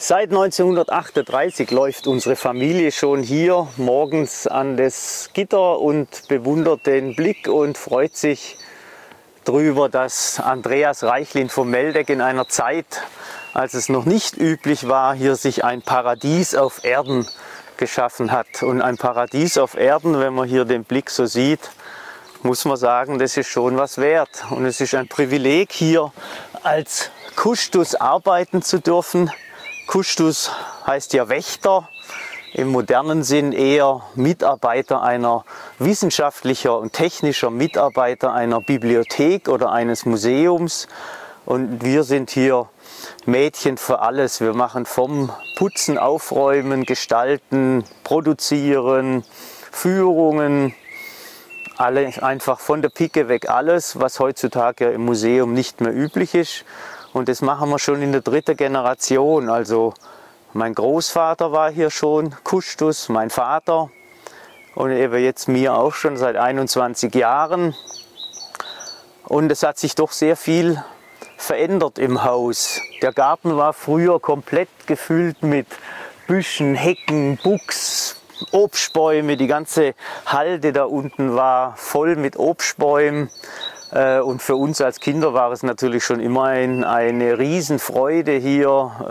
Seit 1938 läuft unsere Familie schon hier morgens an das Gitter und bewundert den Blick und freut sich darüber, dass Andreas Reichlin vom Meldegg in einer Zeit, als es noch nicht üblich war, hier sich ein Paradies auf Erden geschaffen hat. Und ein Paradies auf Erden, wenn man hier den Blick so sieht, muss man sagen, das ist schon was wert. Und es ist ein Privileg, hier als Kustos arbeiten zu dürfen. Kustos heißt ja Wächter, im modernen Sinn eher Mitarbeiter einer wissenschaftlicher und technischer Mitarbeiter einer Bibliothek oder eines Museums. Und wir sind hier Mädchen für alles. Wir machen vom Putzen, Aufräumen, Gestalten, Produzieren, Führungen, einfach von der Pike weg alles, was heutzutage im Museum nicht mehr üblich ist. Und das machen wir schon in der 3. Generation. Also mein Großvater war hier schon Kustos, mein Vater und eben jetzt mir auch schon seit 21 Jahren. Und es hat sich doch sehr viel verändert im Haus. Der Garten war früher komplett gefüllt mit Büschen, Hecken, Buchs, Obstbäume. Die ganze Halde da unten war voll mit Obstbäumen. Und für uns als Kinder war es natürlich schon immer eine Riesenfreude, hier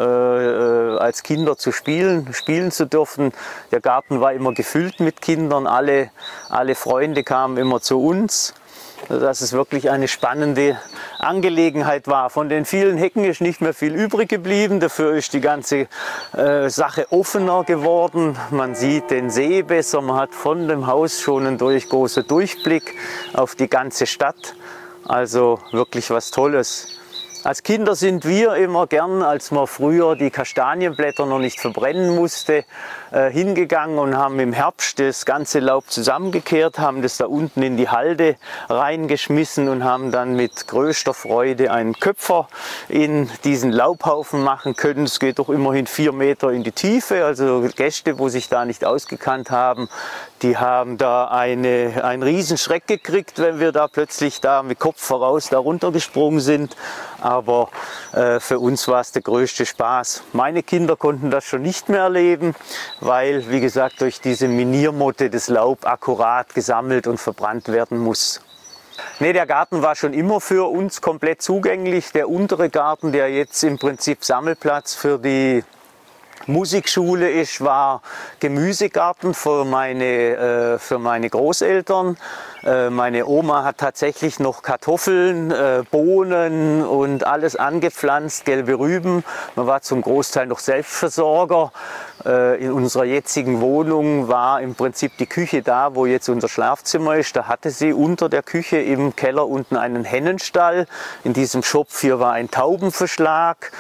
als Kinder zu spielen zu dürfen. Der Garten war immer gefüllt mit Kindern, alle Freunde kamen immer zu uns, dass es wirklich eine spannende Angelegenheit war. Von den vielen Hecken ist nicht mehr viel übrig geblieben, dafür ist die ganze Sache offener geworden. Man sieht den See besser, man hat von dem Haus schon einen großen Durchblick auf die ganze Stadt. Also wirklich was Tolles. Als Kinder sind wir immer gern, als man früher die Kastanienblätter noch nicht verbrennen musste, hingegangen und haben im Herbst das ganze Laub zusammengekehrt, haben das da unten in die Halde reingeschmissen und haben dann mit größter Freude einen Köpfer in diesen Laubhaufen machen können. Es geht doch immerhin 4 Meter in die Tiefe, also Gäste, wo sich da nicht ausgekannt haben, die haben da einen riesen Schreck gekriegt, wenn wir da plötzlich da mit Kopf voraus da runtergesprungen sind. Aber für uns war es der größte Spaß. Meine Kinder konnten das schon nicht mehr erleben, weil, wie gesagt, durch diese Miniermotte das Laub akkurat gesammelt und verbrannt werden muss. Nee, der Garten war schon immer für uns komplett zugänglich. Der untere Garten, der jetzt im Prinzip Sammelplatz für die Musikschule ist, war Gemüsegarten für meine Großeltern. Meine Oma hat tatsächlich noch Kartoffeln, Bohnen und alles angepflanzt, gelbe Rüben. Man war zum Großteil noch Selbstversorger. In unserer jetzigen Wohnung war im Prinzip die Küche da, wo jetzt unser Schlafzimmer ist. Da hatte sie unter der Küche im Keller unten einen Hennenstall. In diesem Schopf hier war ein Taubenverschlag.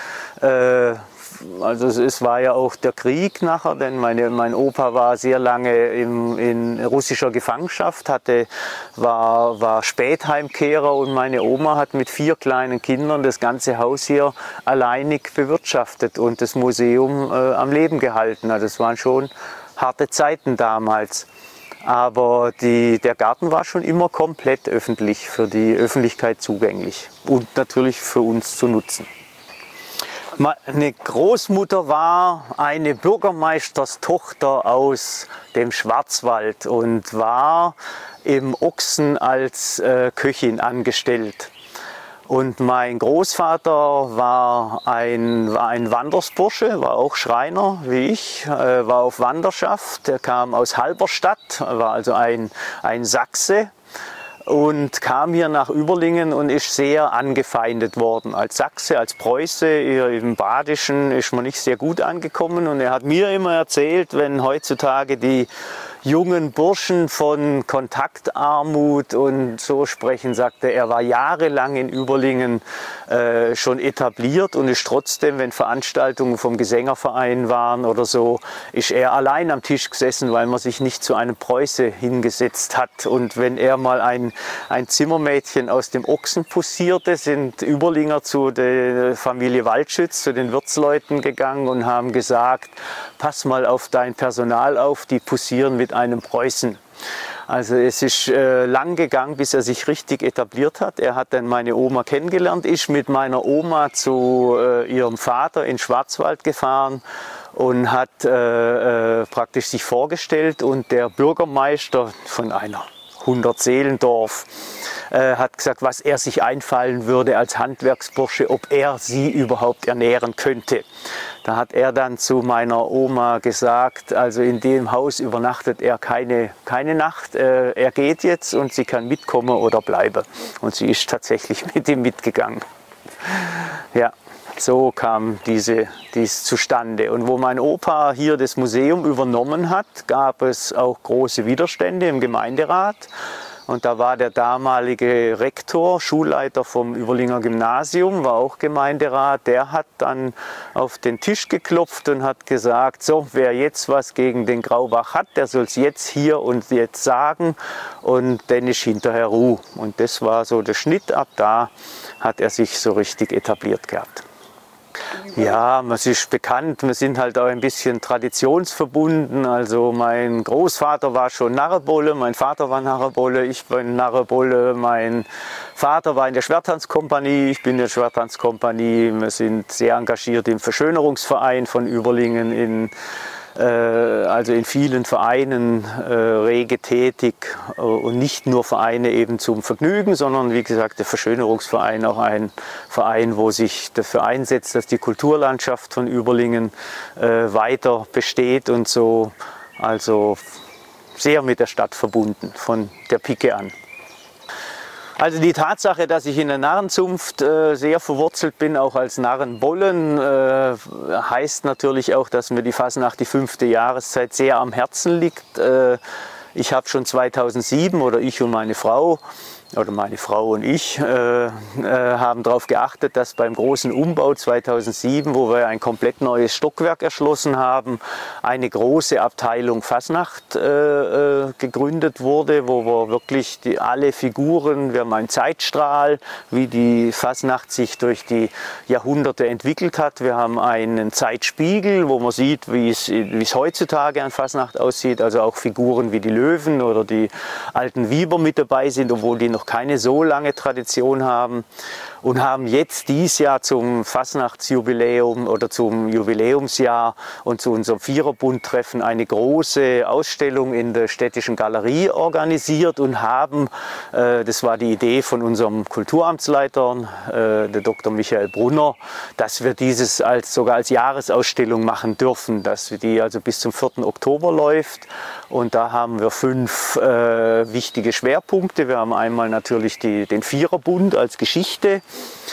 Also es war ja auch der Krieg nachher, denn mein Opa war sehr lange in russischer Gefangenschaft, war Spätheimkehrer und meine Oma hat mit 4 kleinen Kindern das ganze Haus hier alleinig bewirtschaftet und das Museum am Leben gehalten. Also es waren schon harte Zeiten damals. Aber der Garten war schon immer komplett öffentlich, für die Öffentlichkeit zugänglich und natürlich für uns zu nutzen. Meine Großmutter war eine Bürgermeisterstochter aus dem Schwarzwald und war im Ochsen als Köchin angestellt. Und mein Großvater war ein Wandersbursche, war auch Schreiner wie ich, war auf Wanderschaft. Er kam aus Halberstadt, war also ein Sachse. Und kam hier nach Überlingen und ist sehr angefeindet worden. Als Sachse, als Preuße, im Badischen ist man nicht sehr gut angekommen. Und er hat mir immer erzählt, wenn heutzutage die jungen Burschen von Kontaktarmut und so sprechen, sagte er, war jahrelang in Überlingen schon etabliert und ist trotzdem, wenn Veranstaltungen vom Gesängerverein waren oder so, ist er allein am Tisch gesessen, weil man sich nicht zu einem Preuße hingesetzt hat. Und wenn er mal ein Zimmermädchen aus dem Ochsen poussierte, sind Überlinger zu der Familie Waldschütz, zu den Wirtsleuten gegangen und haben gesagt, pass mal auf dein Personal auf, die poussieren mit einem Preußen. Also es ist lang gegangen, bis er sich richtig etabliert hat. Er hat dann meine Oma kennengelernt, ist mit meiner Oma zu ihrem Vater in Schwarzwald gefahren und hat praktisch sich vorgestellt, und der Bürgermeister von einer 100-Seelendorf hat gesagt, was er sich einfallen würde als Handwerksbursche, ob er sie überhaupt ernähren könnte. Da hat er dann zu meiner Oma gesagt, also in dem Haus übernachtet er keine Nacht, er geht jetzt und sie kann mitkommen oder bleiben. Und sie ist tatsächlich mit ihm mitgegangen. Ja. So kam dies zustande. Und wo mein Opa hier das Museum übernommen hat, gab es auch große Widerstände im Gemeinderat. Und da war der damalige Rektor, Schulleiter vom Überlinger Gymnasium, war auch Gemeinderat. Der hat dann auf den Tisch geklopft und hat gesagt, so, wer jetzt was gegen den Graubach hat, der soll es jetzt hier und jetzt sagen, und dann ist hinterher Ruhe. Und das war so der Schnitt. Ab da hat er sich so richtig etabliert gehabt. Ja, es ist bekannt, wir sind halt auch ein bisschen traditionsverbunden. Also mein Großvater war schon Narrebolle, mein Vater war Narrebolle, ich bin Narrebolle, mein Vater war in der Schwerttanzkompanie, ich bin in der Schwerttanzkompanie. Wir sind sehr engagiert im Verschönerungsverein von Überlingen, also in vielen Vereinen rege tätig, und nicht nur Vereine eben zum Vergnügen, sondern wie gesagt der Verschönerungsverein auch ein Verein, wo sich dafür einsetzt, dass die Kulturlandschaft von Überlingen weiter besteht und so, also sehr mit der Stadt verbunden von der Pike an. Also die Tatsache, dass ich in der Narrenzunft sehr verwurzelt bin, auch als Narrenbollen, heißt natürlich auch, dass mir die Fasnacht, die 5. Jahreszeit, sehr am Herzen liegt. Ich habe schon 2007, oder ich und meine Frau, oder meine Frau und ich haben darauf geachtet, dass beim großen Umbau 2007, wo wir ein komplett neues Stockwerk erschlossen haben, eine große Abteilung Fasnacht gegründet wurde, wo wir wirklich alle Figuren, wir haben einen Zeitstrahl, wie die Fasnacht sich durch die Jahrhunderte entwickelt hat. Wir haben einen Zeitspiegel, wo man sieht, wie es heutzutage an Fasnacht aussieht, also auch Figuren wie die Löwen oder die alten Weiber mit dabei sind, obwohl die noch keine so lange Tradition haben, und haben jetzt dieses Jahr zum Fasnachtsjubiläum oder zum Jubiläumsjahr und zu unserem Viererbundtreffen eine große Ausstellung in der Städtischen Galerie organisiert und haben, das war die Idee von unserem Kulturamtsleiter, der Dr. Michael Brunner, dass wir dieses sogar als Jahresausstellung machen dürfen, dass die also bis zum 4. Oktober läuft. Und da haben wir 5 wichtige Schwerpunkte. Wir haben einmal natürlich den Viererbund als Geschichte,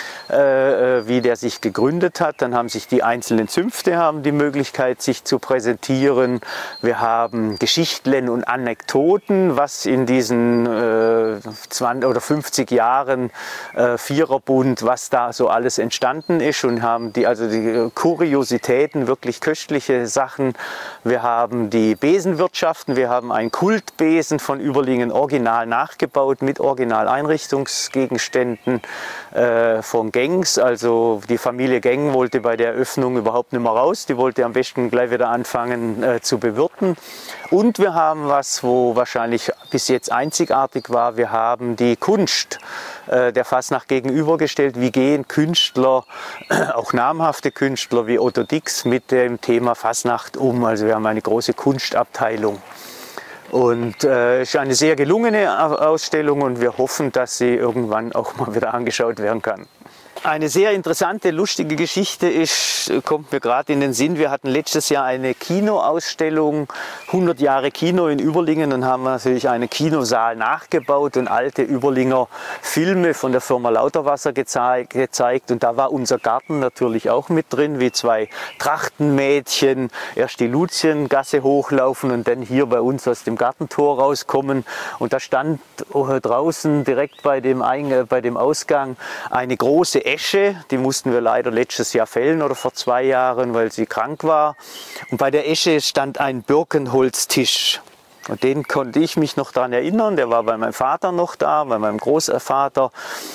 wie der sich gegründet hat. Dann haben sich die einzelnen Zünfte haben die Möglichkeit, sich zu präsentieren. Wir haben Geschichtlen und Anekdoten, was in diesen 20 oder 50 Jahren Viererbund, was da so alles entstanden ist, und haben die Kuriositäten, wirklich köstliche Sachen. Wir haben die Besenwirtschaften, wir haben einen Kultbesen von Überlingen original nachgebaut mit Original-Einrichtungsgegenständen von Gengs. Also die Familie Geng wollte bei der Eröffnung überhaupt nicht mehr raus, die wollte am besten gleich wieder anfangen zu bewirten. Und wir haben was, wo wahrscheinlich bis jetzt einzigartig war, wir haben die Kunst der Fasnacht gegenübergestellt. Wie gehen Künstler, auch namhafte Künstler wie Otto Dix, mit dem Thema Fasnacht um? Also wir haben eine große Kunstabteilung. Und es ist eine sehr gelungene Ausstellung, und wir hoffen, dass sie irgendwann auch mal wieder angeschaut werden kann. Eine sehr interessante, lustige Geschichte kommt mir gerade in den Sinn. Wir hatten letztes Jahr eine Kinoausstellung, 100 Jahre Kino in Überlingen, und haben natürlich einen Kinosaal nachgebaut und alte Überlinger Filme von der Firma Lauterwasser gezeigt. Und da war unser Garten natürlich auch mit drin, wie 2 Trachtenmädchen erst die Luziengasse hochlaufen und dann hier bei uns aus dem Gartentor rauskommen. Und da stand draußen direkt bei dem Ausgang eine große Esche, die mussten wir leider letztes Jahr fällen oder vor 2 Jahren, weil sie krank war. Und bei der Esche stand ein Birkenholztisch. Und den konnte ich mich noch daran erinnern, der war bei meinem Vater noch da, bei meinem Großvater.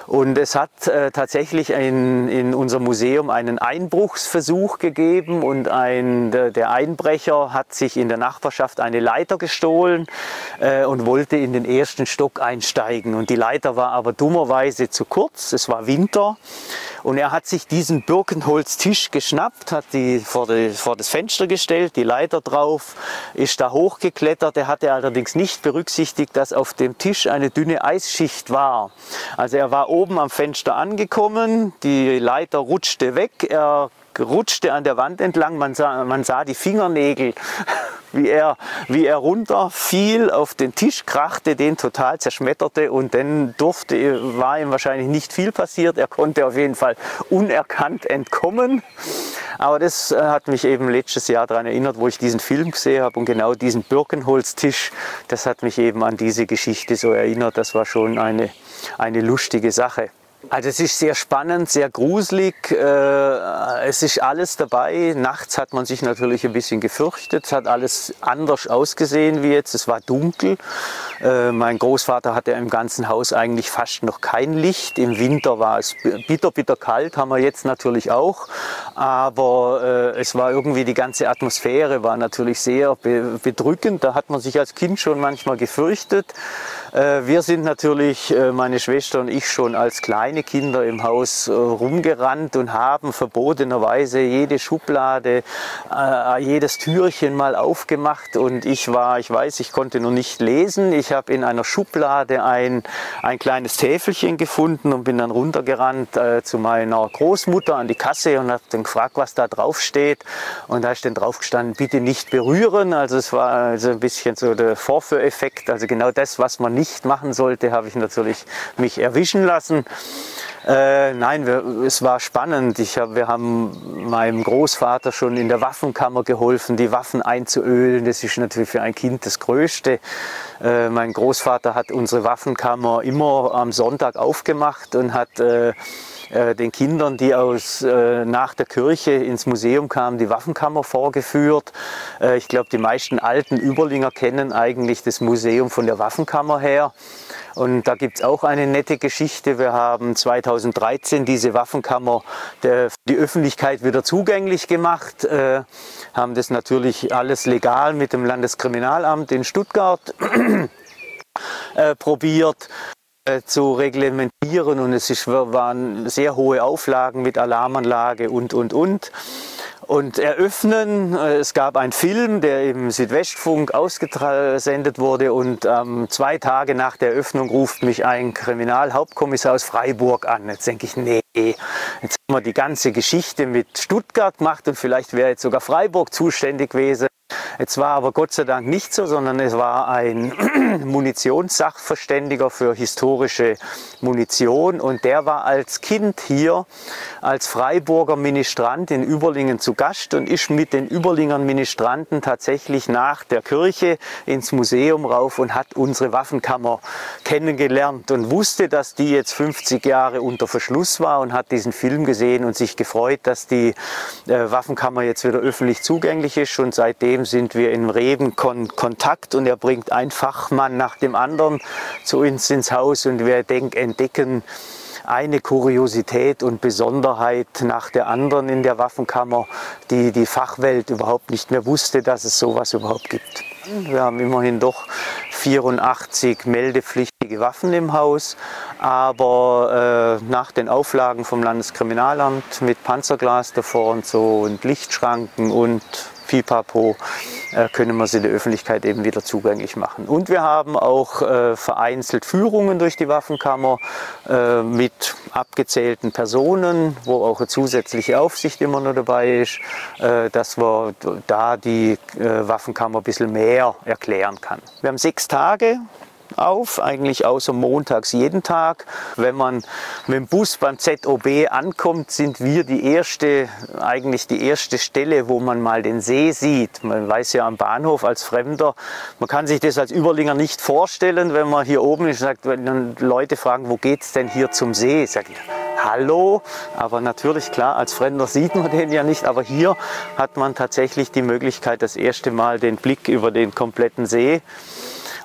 Und es hat tatsächlich in unserem Museum einen Einbruchsversuch gegeben und der Einbrecher hat sich in der Nachbarschaft eine Leiter gestohlen und wollte in den ersten Stock einsteigen. Und die Leiter war aber dummerweise zu kurz, es war Winter. Und er hat sich diesen Birkenholztisch geschnappt, hat die vor das Fenster gestellt, die Leiter drauf, ist da hochgeklettert. Er hatte allerdings nicht berücksichtigt, dass auf dem Tisch eine dünne Eisschicht war. Also er war oben am Fenster angekommen, die Leiter rutschte weg, er rutschte an der Wand entlang, man sah die Fingernägel, wie er runterfiel auf den Tisch, krachte, den total zerschmetterte und dann war ihm wahrscheinlich nicht viel passiert. Er konnte auf jeden Fall unerkannt entkommen. Aber das hat mich eben letztes Jahr daran erinnert, wo ich diesen Film gesehen habe und genau diesen Birkenholztisch, das hat mich eben an diese Geschichte so erinnert. Das war schon eine lustige Sache. Also es ist sehr spannend, sehr gruselig, es ist alles dabei. Nachts hat man sich natürlich ein bisschen gefürchtet, es hat alles anders ausgesehen wie jetzt, es war dunkel. Mein Großvater hatte im ganzen Haus eigentlich fast noch kein Licht. Im Winter war es bitter, bitter kalt, haben wir jetzt natürlich auch. Aber es war irgendwie, die ganze Atmosphäre war natürlich sehr bedrückend. Da hat man sich als Kind schon manchmal gefürchtet. Wir sind natürlich, meine Schwester und ich, schon als kleine Kinder im Haus rumgerannt und haben verbotenerweise jede Schublade, jedes Türchen mal aufgemacht. Und ich weiß, ich konnte noch nicht lesen. Ich habe in einer Schublade ein kleines Täfelchen gefunden und bin dann runtergerannt zu meiner Großmutter an die Kasse und habe dann gefragt, was da drauf steht. Und da ist dann drauf gestanden, bitte nicht berühren. Also es war also ein bisschen so der Vorführeffekt. Also genau das, was man nicht machen sollte, habe ich natürlich mich erwischen lassen. Nein, es war spannend. Wir haben meinem Großvater schon in der Waffenkammer geholfen, die Waffen einzuölen. Das ist natürlich für ein Kind das Größte. Mein Großvater hat unsere Waffenkammer immer am Sonntag aufgemacht und hat den Kindern, die nach der Kirche ins Museum kamen, die Waffenkammer vorgeführt. Ich glaube, die meisten alten Überlinger kennen eigentlich das Museum von der Waffenkammer her. Und da gibt es auch eine nette Geschichte. Wir haben 2013 diese Waffenkammer für die Öffentlichkeit wieder zugänglich gemacht, haben das natürlich alles legal mit dem Landeskriminalamt in Stuttgart probiert zu reglementieren, und waren sehr hohe Auflagen mit Alarmanlage und. Und eröffnen, es gab einen Film, der im Südwestfunk ausgesendet wurde, und 2 Tage nach der Eröffnung ruft mich ein Kriminalhauptkommissar aus Freiburg an. Jetzt denke ich, nee, jetzt haben wir die ganze Geschichte mit Stuttgart gemacht und vielleicht wäre jetzt sogar Freiburg zuständig gewesen. Jetzt war aber Gott sei Dank nicht so, sondern es war ein Munitionssachverständiger für historische Munition, und der war als Kind hier als Freiburger Ministrant in Überlingen zu Gast und ist mit den Überlingern Ministranten tatsächlich nach der Kirche ins Museum rauf und hat unsere Waffenkammer kennengelernt und wusste, dass die jetzt 50 Jahre unter Verschluss war, und hat diesen Film gesehen und sich gefreut, dass die Waffenkammer jetzt wieder öffentlich zugänglich ist, und seitdem sind wir in regen Kontakt, und er bringt einen Fachmann nach dem anderen zu uns ins Haus und wir entdecken eine Kuriosität und Besonderheit nach der anderen in der Waffenkammer, die die Fachwelt überhaupt nicht mehr wusste, dass es sowas überhaupt gibt. Wir haben immerhin doch 84 meldepflichtige Waffen im Haus, aber nach den Auflagen vom Landeskriminalamt mit Panzerglas davor und so und Lichtschranken und Pipapo können wir sie der Öffentlichkeit eben wieder zugänglich machen. Und wir haben auch vereinzelt Führungen durch die Waffenkammer mit abgezählten Personen, wo auch eine zusätzliche Aufsicht immer noch dabei ist, dass wir da die Waffenkammer ein bisschen mehr erklären kann. Wir haben 6 Tage auf, eigentlich außer montags jeden Tag. Wenn man mit dem Bus beim ZOB ankommt, sind wir eigentlich die erste Stelle, wo man mal den See sieht. Man weiß ja am Bahnhof als Fremder, man kann sich das als Überlinger nicht vorstellen, wenn man hier oben ist, wenn dann Leute fragen, wo geht's denn hier zum See? Sag ich, hallo, aber natürlich, klar, als Fremder sieht man den ja nicht, aber hier hat man tatsächlich die Möglichkeit, das erste Mal den Blick über den kompletten See.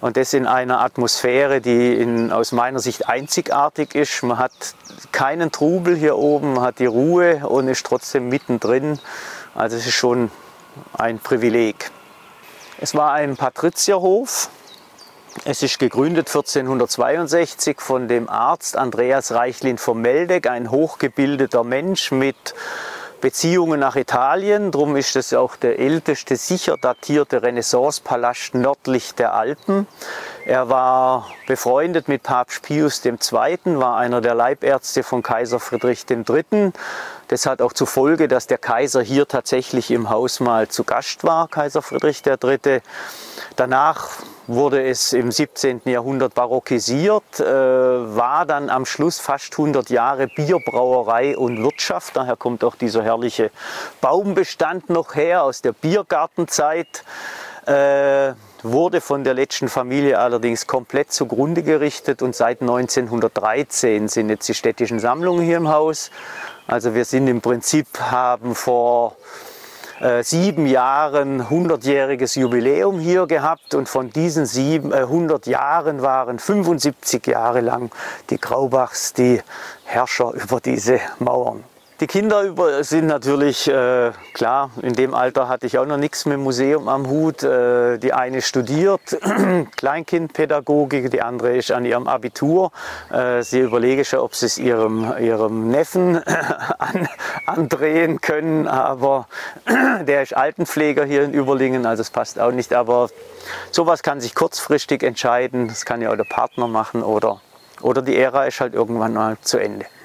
Und das in einer Atmosphäre, die aus meiner Sicht einzigartig ist. Man hat keinen Trubel hier oben, man hat die Ruhe und ist trotzdem mittendrin. Also es ist schon ein Privileg. Es war ein Patrizierhof. Es ist gegründet 1462 von dem Arzt Andreas Reichlin von Meldegk, ein hochgebildeter Mensch mit Beziehungen nach Italien. Darum ist es auch der älteste sicher datierte Renaissancepalast nördlich der Alpen. Er war befreundet mit Papst Pius II., war einer der Leibärzte von Kaiser Friedrich III. Das hat auch zur Folge, dass der Kaiser hier tatsächlich im Haus mal zu Gast war, Kaiser Friedrich III. Danach wurde es im 17. Jahrhundert barockisiert, war dann am Schluss fast 100 Jahre Bierbrauerei und Wirtschaft. Daher kommt auch dieser herrliche Baumbestand noch her aus der Biergartenzeit. Wurde von der letzten Familie allerdings komplett zugrunde gerichtet und seit 1913 sind jetzt die städtischen Sammlungen hier im Haus. Also wir sind im Prinzip, haben vor 7 Jahren 100-jähriges Jubiläum hier gehabt und von diesen 100 Jahren waren 75 Jahre lang die Graubachs die Herrscher über diese Mauern. Die Kinder sind natürlich, klar, in dem Alter hatte ich auch noch nichts mit dem Museum am Hut. Die eine studiert Kleinkindpädagogik, die andere ist an ihrem Abitur. Sie überlegen schon, ob sie es ihrem Neffen andrehen können, aber der ist Altenpfleger hier in Überlingen, also es passt auch nicht. Aber sowas kann sich kurzfristig entscheiden, das kann ja auch der Partner machen oder die Ära ist halt irgendwann mal zu Ende.